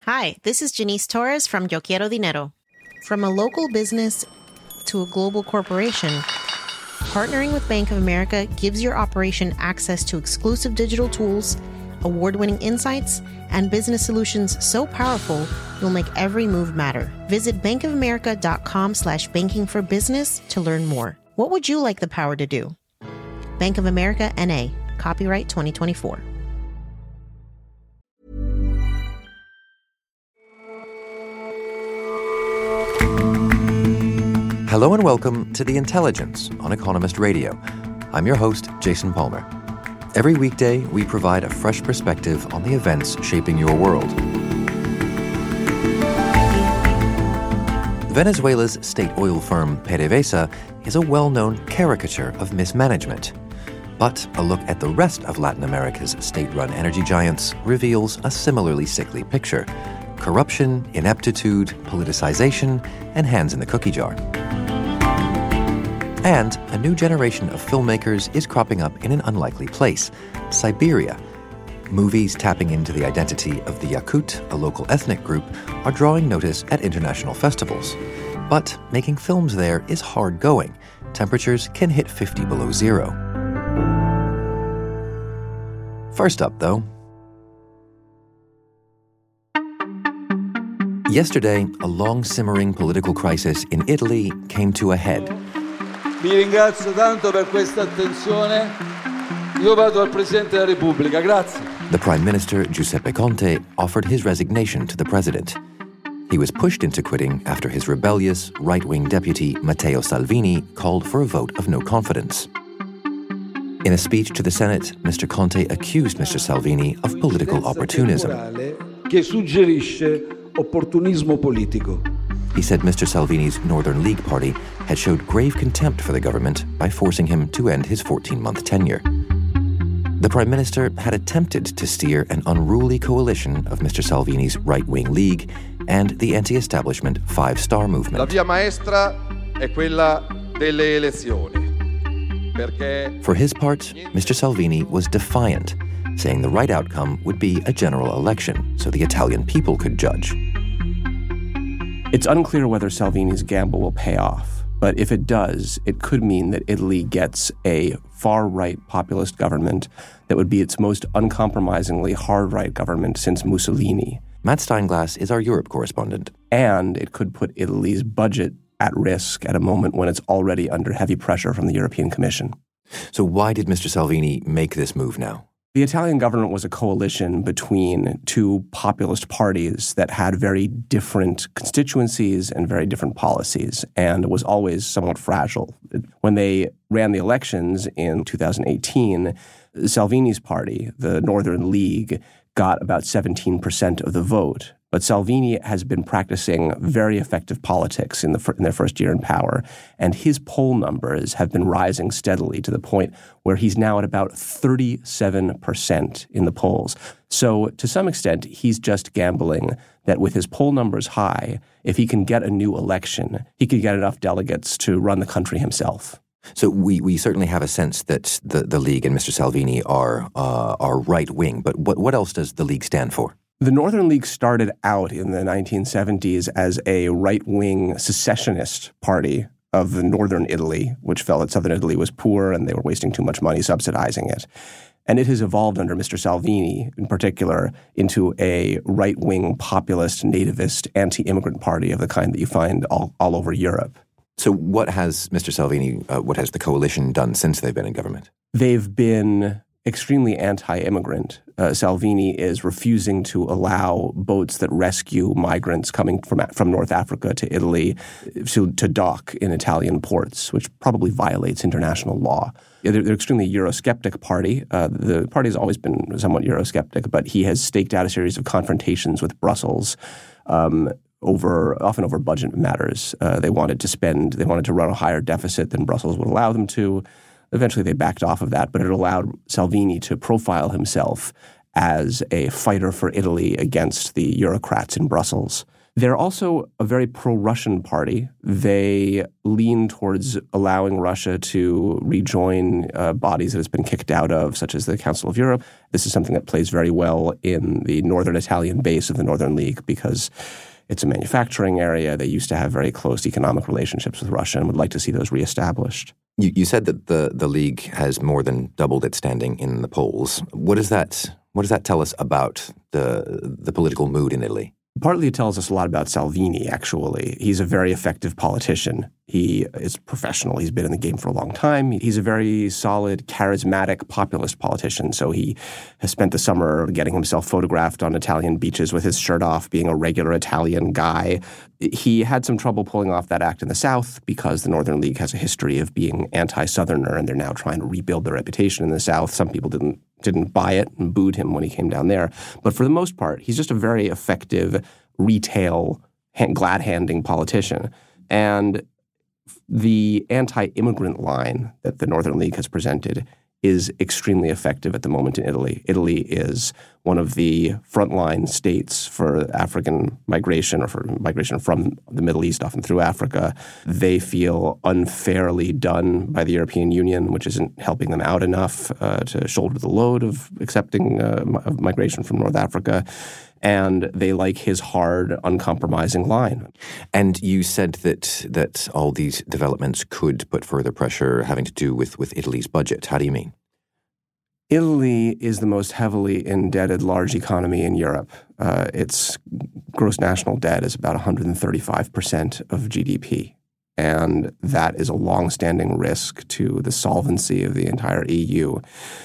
Hi, this is Janice Torres from Yo Quiero Dinero. From a local business to a global corporation, partnering with Bank of America gives your operation access to exclusive digital tools, award-winning insights, and business solutions so powerful you'll make every move matter. Visit bankofamerica.com/banking for business to learn more. What would you like the power to do? Bank of America, N.A. Copyright 2024. Hello and welcome to The Intelligence on Economist Radio. I'm your host, Jason Palmer. Every weekday, we provide a fresh perspective on the events shaping your world. Venezuela's state oil firm PDVSA is a well-known caricature of mismanagement. But a look at the rest of Latin America's state-run energy giants reveals a similarly sickly picture: corruption, ineptitude, politicization, and hands in the cookie jar. And a new generation of filmmakers is cropping up in an unlikely place, Siberia. Movies tapping into the identity of the Yakut, a local ethnic group, are drawing notice at international festivals. But making films there is hard going. Temperatures can hit 50 below zero. First up, though. Yesterday, a long-simmering political crisis in Italy came to a head. Vi ringrazio tanto per questa attenzione. Io vado al Presidente della Repubblica. Grazie. The Prime Minister, Giuseppe Conte, offered his resignation to the President. He was pushed into quitting after his rebellious, right-wing deputy, Matteo Salvini, called for a vote of no confidence. In a speech to the Senate, Mr. Conte accused Mr. Salvini of political opportunism. Che suggerisce opportunismo politico. He said Mr. Salvini's Northern League party had showed grave contempt for the government by forcing him to end his 14-month tenure. The Prime Minister had attempted to steer an unruly coalition of Mr. Salvini's right-wing League and the anti-establishment Five Star Movement. La via maestra è quella delle elezioni. For his part, Mr. Salvini was defiant, saying the right outcome would be a general election so the Italian people could judge. It's unclear whether Salvini's gamble will pay off, but if it does, it could mean that Italy gets a far-right populist government that would be its most uncompromisingly hard-right government since Mussolini. Matt Steinglass is our Europe correspondent. And it could put Italy's budget at risk at a moment when it's already under heavy pressure from the European Commission. So why did Mr. Salvini make this move now? The Italian government was a coalition between two populist parties that had very different constituencies and very different policies, and was always somewhat fragile. When they ran the elections in 2018, Salvini's party, the Northern League, got about 17% of the vote. But Salvini has been practicing very effective politics in their first year in power, and his poll numbers have been rising steadily to the point where he's now at about 37% in the polls. So to some extent, he's just gambling that with his poll numbers high, if he can get a new election, he could get enough delegates to run the country himself. So we certainly have a sense that the League and Mr. Salvini are right-wing, but what else does the League stand for? The Northern League started out in the 1970s as a right-wing secessionist party of the northern Italy, which felt that southern Italy was poor and they were wasting too much money subsidizing it. And it has evolved under Mr. Salvini, in particular, into a right-wing populist, nativist, anti-immigrant party of the kind that you find all over Europe. So what has Mr. Salvini, what has the coalition done since they've been in government? They've been extremely anti-immigrant. Salvini is refusing to allow boats that rescue migrants coming from North Africa to Italy to dock in Italian ports, which probably violates international law. They're an extremely Eurosceptic party. The party has always been somewhat Eurosceptic, but he has staked out a series of confrontations with Brussels often over budget matters. They wanted to run a higher deficit than Brussels would allow them to. Eventually they backed off of that, but it allowed Salvini to profile himself as a fighter for Italy against the Eurocrats in Brussels. They're also a very pro-Russian party. They lean towards allowing Russia to rejoin bodies that it's been kicked out of, such as the Council of Europe. This is something that plays very well in the northern Italian base of the Northern League because it's a manufacturing area. They used to have very close economic relationships with Russia and would like to see those reestablished. You said that the League has more than doubled its standing in the polls. What does that tell us about the political mood in Italy? Partly it tells us a lot about Salvini, actually. He's a very effective politician. He is professional. He's been in the game for a long time. He's a very solid, charismatic, populist politician. So he has spent the summer getting himself photographed on Italian beaches with his shirt off, being a regular Italian guy. He had some trouble pulling off that act in the South because the Northern League has a history of being anti-Southerner, and they're now trying to rebuild their reputation in the South. Some people didn't buy it and booed him when he came down there. But for the most part, he's just a very effective retail, glad-handing politician. And the anti-immigrant line that the Northern League has presented is extremely effective at the moment in Italy. Italy is one of the frontline states for African migration or for migration from the Middle East, often through Africa. They feel unfairly done by the European Union, which isn't helping them out enough to shoulder the load of accepting migration from North Africa. And they like his hard, uncompromising line. And you said that all these developments could put further pressure having to do with Italy's budget. How do you mean? Italy is the most heavily indebted large economy in Europe. Its gross national debt is about 135% of GDP. And that is a long-standing risk to the solvency of the entire EU.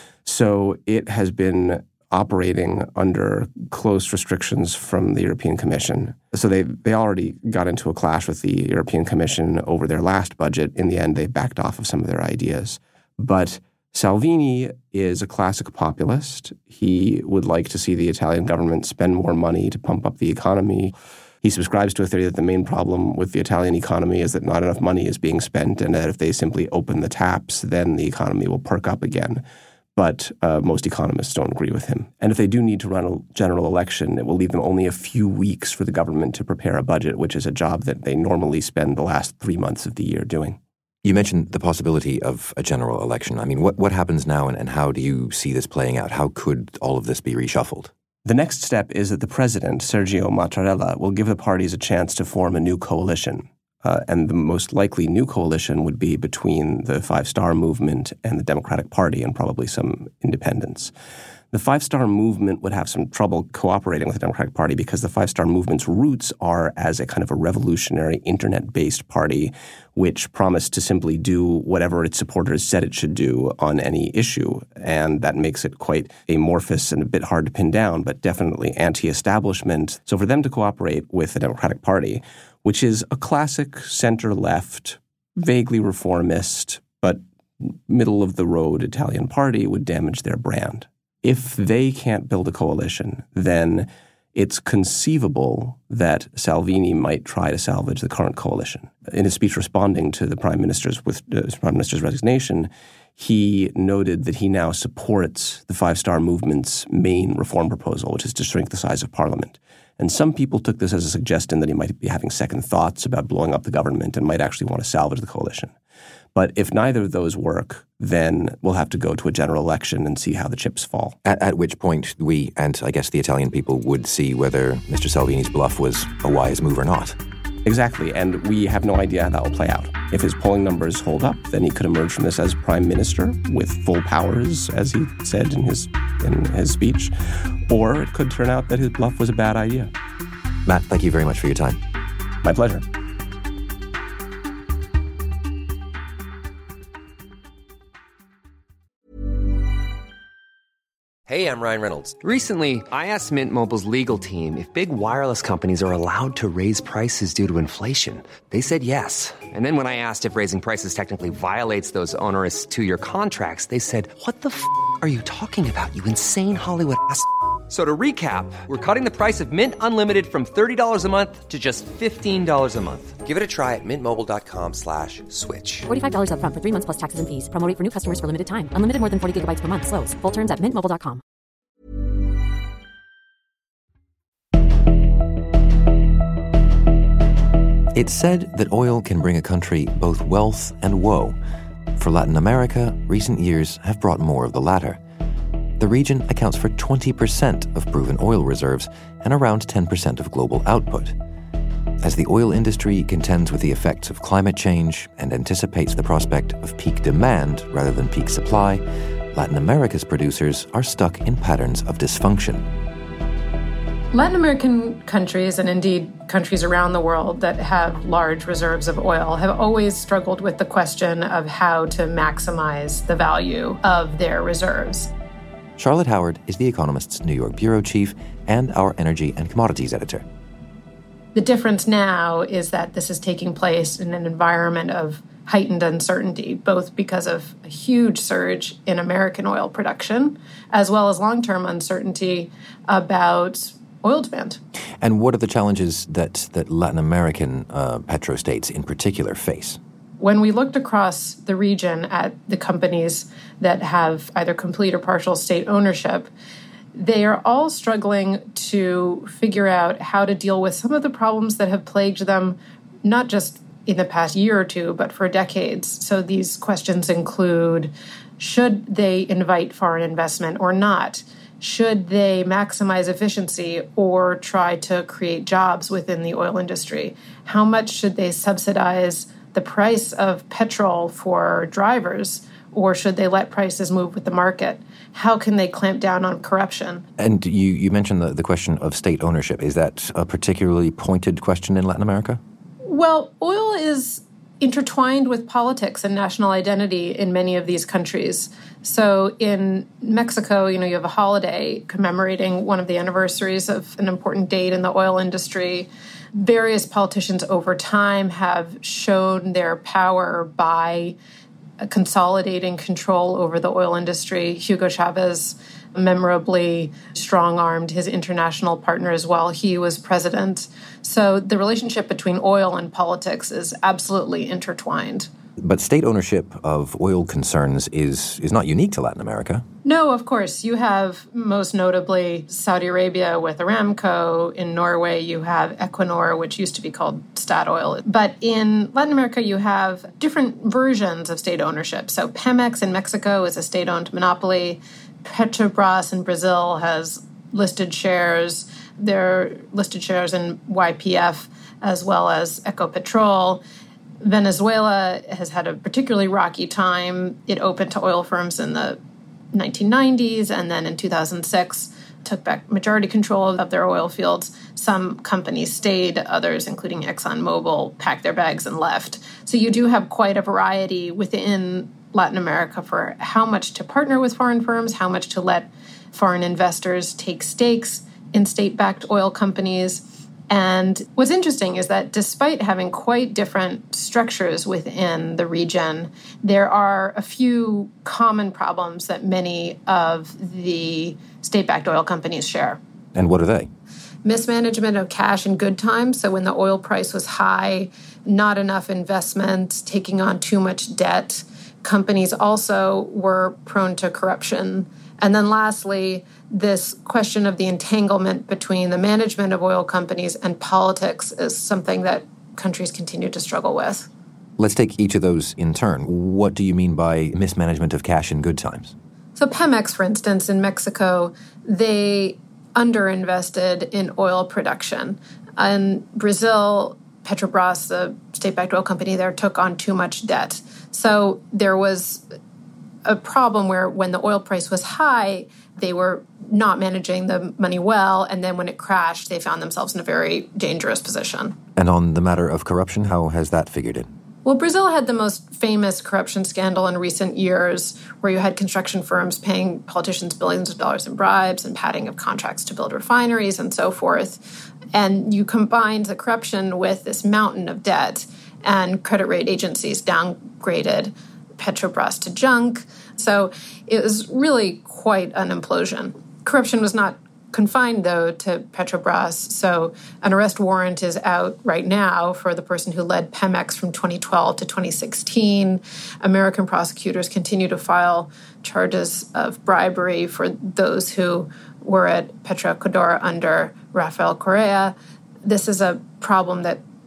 So it has been operating under close restrictions from the European Commission. So they already got into a clash with the European Commission over their last budget. In the end, they backed off of some of their ideas. But Salvini is a classic populist. He would like to see the Italian government spend more money to pump up the economy. He subscribes to a theory that the main problem with the Italian economy is that not enough money is being spent, and that if they simply open the taps, then the economy will perk up again. But most economists don't agree with him. And if they do need to run a general election, it will leave them only a few weeks for the government to prepare a budget, which is a job that they normally spend the last 3 months of the year doing. You mentioned the possibility of a general election. I mean, what happens now and how do you see this playing out? How could all of this be reshuffled? The next step is that the president, Sergio Mattarella, will give the parties a chance to form a new coalition. And the most likely new coalition would be between the Five Star Movement and the Democratic Party and probably some independents. The Five Star Movement would have some trouble cooperating with the Democratic Party because the Five Star Movement's roots are as a kind of a revolutionary internet-based party which promised to simply do whatever its supporters said it should do on any issue. And that makes it quite amorphous and a bit hard to pin down, but definitely anti-establishment. So for them to cooperate with the Democratic Party, which is a classic center-left, vaguely reformist, but middle-of-the-road Italian party, would damage their brand. If they can't build a coalition, then it's conceivable that Salvini might try to salvage the current coalition. In his speech responding to the Prime Minister's resignation, he noted that he now supports the Five Star Movement's main reform proposal, which is to shrink the size of Parliament. And some people took this as a suggestion that he might be having second thoughts about blowing up the government and might actually want to salvage the coalition. But if neither of those work, then we'll have to go to a general election and see how the chips fall. At which point we, and I guess the Italian people, would see whether Mr. Salvini's bluff was a wise move or not. Exactly, and we have no idea how that will play out. If his polling numbers hold up, then he could emerge from this as prime minister with full powers, as he said in his speech. Or it could turn out that his bluff was a bad idea. Matt, thank you very much for your time. My pleasure. Hey, I'm Ryan Reynolds. Recently, I asked Mint Mobile's legal team if big wireless companies are allowed to raise prices due to inflation. They said yes. And then when I asked if raising prices technically violates those onerous 2-year contracts, they said, "What the f*** are you talking about, you insane Hollywood ass?" So to recap, we're cutting the price of Mint Unlimited from $30 a month to just $15 a month. Give it a try at mintmobile.com/switch. $45 up front for 3 months plus taxes and fees. Promo rate for new customers for limited time. Unlimited more than 40 gigabytes per month. Slows full terms at mintmobile.com. It's said that oil can bring a country both wealth and woe. For Latin America, recent years have brought more of the latter. The region accounts for 20% of proven oil reserves and around 10% of global output. As the oil industry contends with the effects of climate change and anticipates the prospect of peak demand rather than peak supply, Latin America's producers are stuck in patterns of dysfunction. Latin American countries, and indeed countries around the world that have large reserves of oil, have always struggled with the question of how to maximize the value of their reserves. Charlotte Howard is The Economist's New York bureau chief and our energy and commodities editor. The difference now is that this is taking place in an environment of heightened uncertainty, both because of a huge surge in American oil production, as well as long-term uncertainty about oil demand. And what are the challenges that Latin American petrostates in particular face? When we looked across the region at the companies that have either complete or partial state ownership, they are all struggling to figure out how to deal with some of the problems that have plagued them, not just in the past year or two, but for decades. So these questions include, should they invite foreign investment or not? Should they maximize efficiency or try to create jobs within the oil industry? How much should they subsidize the price of petrol for drivers, or should they let prices move with the market? How can they clamp down on corruption? And you mentioned the question of state ownership. Is that a particularly pointed question in Latin America? Well, oil is intertwined with politics and national identity in many of these countries. So in Mexico, you have a holiday commemorating one of the anniversaries of an important date in the oil industry. Various politicians over time have shown their power by consolidating control over the oil industry. Hugo Chavez memorably strong-armed his international partners while he was president. So the relationship between oil and politics is absolutely intertwined. But state ownership of oil concerns is not unique to Latin America. No, of course. You have most notably Saudi Arabia with Aramco. In Norway, you have Equinor, which used to be called Statoil. But in Latin America, you have different versions of state ownership. So Pemex in Mexico is a state-owned monopoly. Petrobras in Brazil has listed shares. There are listed shares in YPF as well as Ecopetrol. Venezuela has had a particularly rocky time. It opened to oil firms in the 1990s, and then in 2006 took back majority control of their oil fields. Some companies stayed, others, including ExxonMobil, packed their bags and left. So you do have quite a variety within Latin America for how much to partner with foreign firms, how much to let foreign investors take stakes in state-backed oil companies. And what's interesting is that despite having quite different structures within the region, there are a few common problems that many of the state-backed oil companies share. And what are they? Mismanagement of cash in good times. So when the oil price was high, not enough investment, taking on too much debt. Companies also were prone to corruption. And then lastly, this question of the entanglement between the management of oil companies and politics is something that countries continue to struggle with. Let's take each of those in turn. What do you mean by mismanagement of cash in good times? So Pemex, for instance, in Mexico, they underinvested in oil production. In Brazil, Petrobras, the state-backed oil company there, took on too much debt. So there was a problem where when the oil price was high, they were not managing the money well, and then when it crashed, they found themselves in a very dangerous position. And on the matter of corruption, how has that figured in? Well, Brazil had the most famous corruption scandal in recent years, where you had construction firms paying politicians billions of dollars in bribes and padding of contracts to build refineries and so forth. And you combined the corruption with this mountain of debt, and credit rating agencies downgraded Petrobras to junk. So it was really quite an implosion. Corruption was not confined, though, to Petrobras. So an arrest warrant is out right now for the person who led Pemex from 2012 to 2016. American prosecutors continue to file charges of bribery for those who were at Petroecuador under Rafael Correa. This is a problem that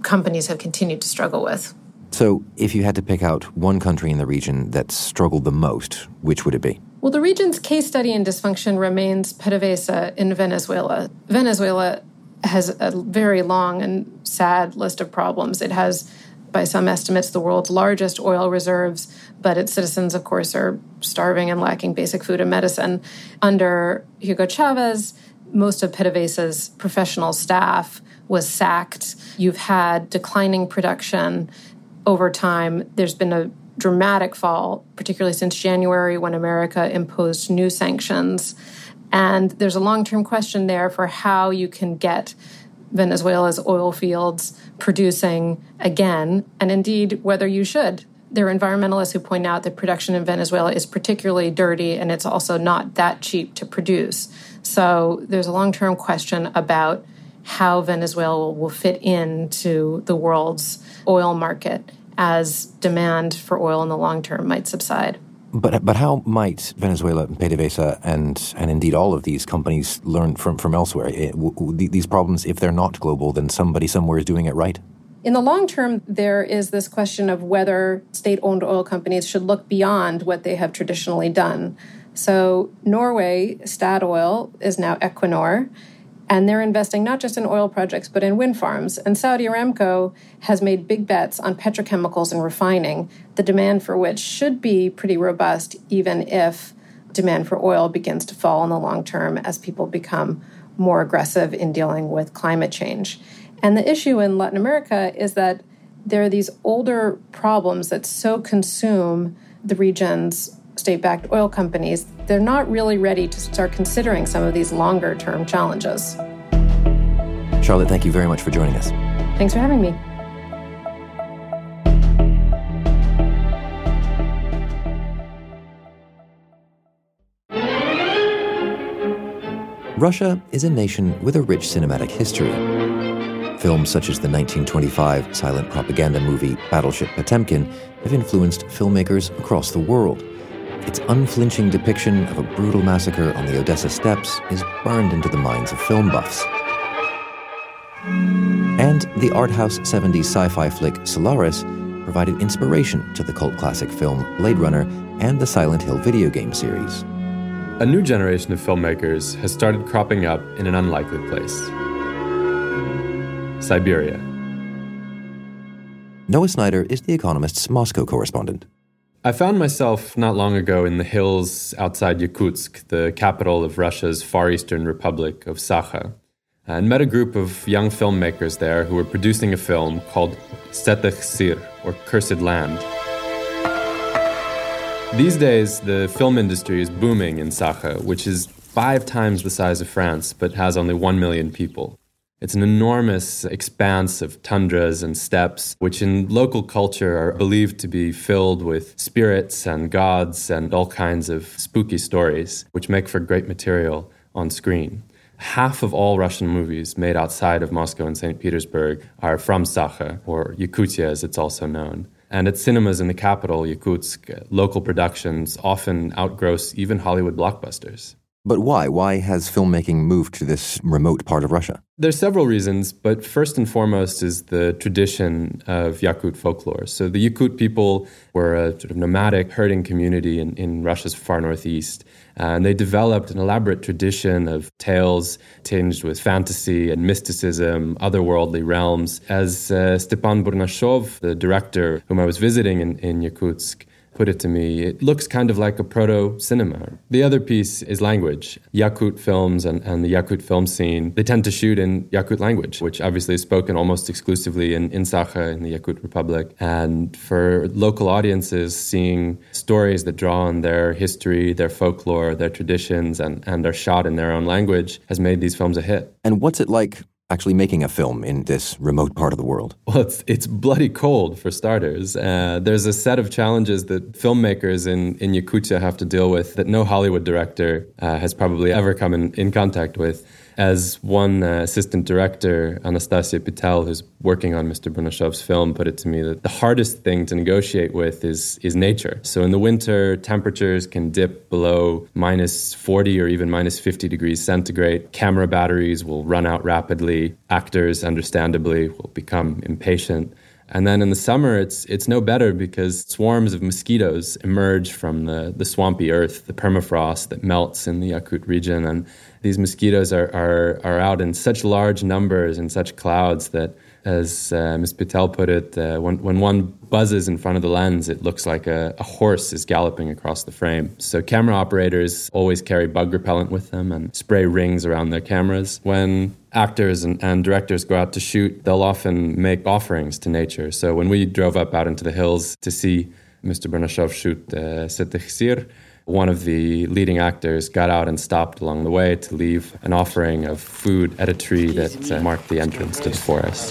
companies have continued to struggle with. So if you had to pick out one country in the region that struggled the most, which would it be? Well, the region's case study in dysfunction remains PDVSA in Venezuela. Venezuela has a very long and sad list of problems. It has, by some estimates, the world's largest oil reserves, but its citizens, of course, are starving and lacking basic food and medicine. Under Hugo Chavez, most of PDVSA's professional staff was sacked. You've had declining production over time. There's been a dramatic fall, particularly since January when America imposed new sanctions. And there's a long-term question there for how you can get Venezuela's oil fields producing again, and indeed whether you should. There are environmentalists who point out that production in Venezuela is particularly dirty and it's also not that cheap to produce. So there's a long-term question about how Venezuela will fit into the world's oil market as demand for oil in the long term might subside. But how might Venezuela, PDVSA, and indeed all of these companies learn from elsewhere? These problems, if they're not global, then somebody somewhere is doing it right? In the long term, there is this question of whether state-owned oil companies should look beyond what they have traditionally done. So Norway, Statoil, is now Equinor, and they're investing not just in oil projects, but in wind farms. And Saudi Aramco has made big bets on petrochemicals and refining, the demand for which should be pretty robust, even if demand for oil begins to fall in the long term as people become more aggressive in dealing with climate change. And the issue in Latin America is that there are these older problems that so consume the region's state-backed oil companies, they're not really ready to start considering some of these longer-term challenges. Charlotte, thank you very much for joining us. Thanks for having me. Russia is a nation with a rich cinematic history. Films such as the 1925 silent propaganda movie Battleship Potemkin have influenced filmmakers across the world. Its unflinching depiction of a brutal massacre on the Odessa steppes is burned into the minds of film buffs. And the art house 70s sci-fi flick Solaris provided inspiration to the cult classic film Blade Runner and the Silent Hill video game series. A new generation of filmmakers has started cropping up in an unlikely place. Siberia. Noah Snyder is The Economist's Moscow correspondent. I found myself not long ago in the hills outside Yakutsk, the capital of Russia's far eastern republic of Sakha, and met a group of young filmmakers there who were producing a film called Setech Sir, or Cursed Land. These days, the film industry is booming in Sakha, which is 5 times the size of France, but has only 1 million people. It's an enormous expanse of tundras and steppes, which in local culture are believed to be filled with spirits and gods and all kinds of spooky stories, which make for great material on screen. Half of all Russian movies made outside of Moscow and St. Petersburg are from Sakha, or Yakutia as it's also known. And at cinemas in the capital, Yakutsk, local productions often outgross even Hollywood blockbusters. But why? Why has filmmaking moved to this remote part of Russia? There's several reasons, but first and foremost is the tradition of Yakut folklore. So the Yakut people were a sort of nomadic herding community in Russia's far northeast. And they developed an elaborate tradition of tales tinged with fantasy and mysticism, otherworldly realms. As Stepan Burnashov, the director whom I was visiting in Yakutsk, put it to me, it looks kind of like a proto-cinema. The other piece is language. Yakut films and the Yakut film scene, they tend to shoot in Yakut language, which obviously is spoken almost exclusively in Sakha, in the Yakut Republic. And for local audiences, seeing stories that draw on their history, their folklore, their traditions, and are shot in their own language has made these films a hit. And what's it like actually making a film in this remote part of the world? Well, it's bloody cold, for starters. There's a set of challenges that filmmakers in Yakutia have to deal with that no Hollywood director has probably ever come in contact with. As one assistant director, Anastasia Pitel, who's working on Mr. Brunashov's film, put it to me that the hardest thing to negotiate with is nature. So in the winter, temperatures can dip below minus 40 or even minus 50 degrees centigrade. Camera batteries will run out rapidly. Actors, understandably, will become impatient. And then in the summer, it's no better because swarms of mosquitoes emerge from the swampy earth, the permafrost that melts in the Yakut region. And these mosquitoes are out in such large numbers and such clouds that, as Ms. Pitel put it, when one buzzes in front of the lens, it looks like a horse is galloping across the frame. So camera operators always carry bug repellent with them and spray rings around their cameras. When actors and directors go out to shoot, they'll often make offerings to nature. So when we drove out into the hills to see Mr. Brunashov shoot Setechsir, one of the leading actors got out and stopped along the way to leave an offering of food at a tree that marked the entrance to the forest.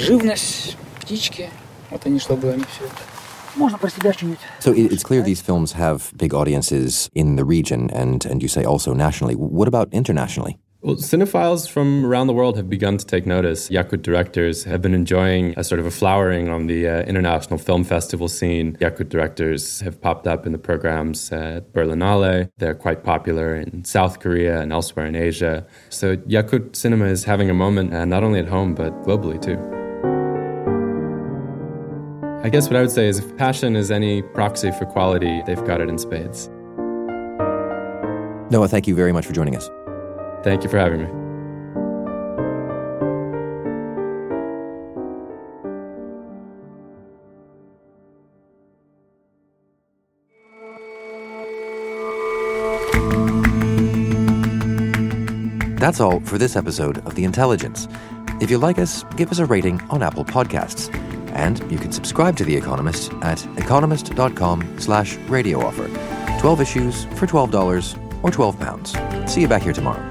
So it's clear these films have big audiences in the region and you say also nationally. What about internationally? Well, cinephiles from around the world have begun to take notice. Yakut directors have been enjoying a sort of a flowering on the international film festival scene. Yakut directors have popped up in the programs at Berlinale. They're quite popular in South Korea and elsewhere in Asia. So Yakut cinema is having a moment, not only at home, but globally too. I guess what I would say is if passion is any proxy for quality, they've got it in spades. Noah, thank you very much for joining us. Thank you for having me. That's all for this episode of The Intelligence. If you like us, give us a rating on Apple Podcasts. And you can subscribe to The Economist at economist.com/radio offer. 12 issues for $12 or £12. See you back here tomorrow.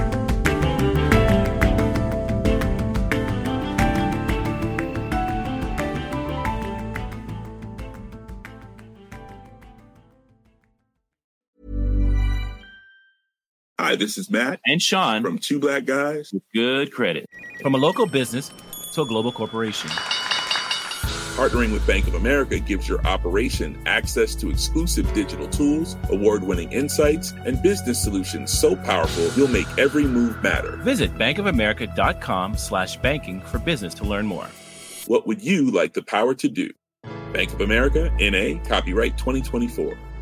Hi, this is Matt and Sean from Two Black Guys with Good Credit. From a local business to a global corporation, partnering with Bank of America gives your operation access to exclusive digital tools, award-winning insights, and business solutions so powerful you'll make every move matter. Visit bankofamerica.com/banking for business to learn more. What would you like the power to do? Bank of America, N.A., copyright 2024.